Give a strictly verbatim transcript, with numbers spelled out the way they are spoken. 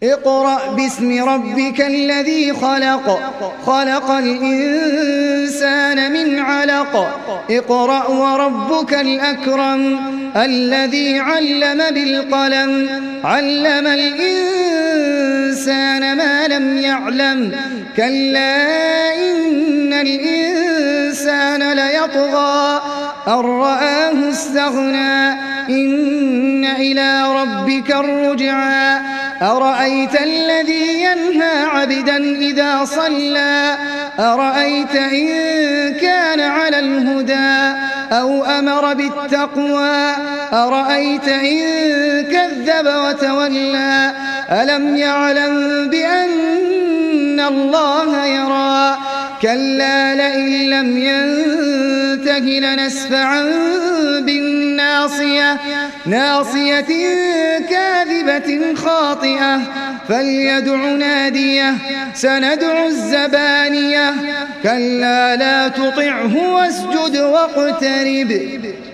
اقرأ باسم ربك الذي خلق خلق الإنسان من علق اقرأ وربك الأكرم الذي علم بالقلم علم الإنسان ما لم يعلم كلا إن الإنسان ليطغى أن رآه استغنى إن إلى ربك الرجعى أرأيت الذي ينهى عبدا إذا صلى أرأيت إن كان على الهدى أو أمر بالتقوى أرأيت إن كذب وتولى ألم يعلم بأن الله يرى كلا لئن لم ينته لنسفعا بالناصية ناصية كاذبة خاطئة فليدع ناديه سندع الزبانية كلا لا تطعه واسجد واقترب.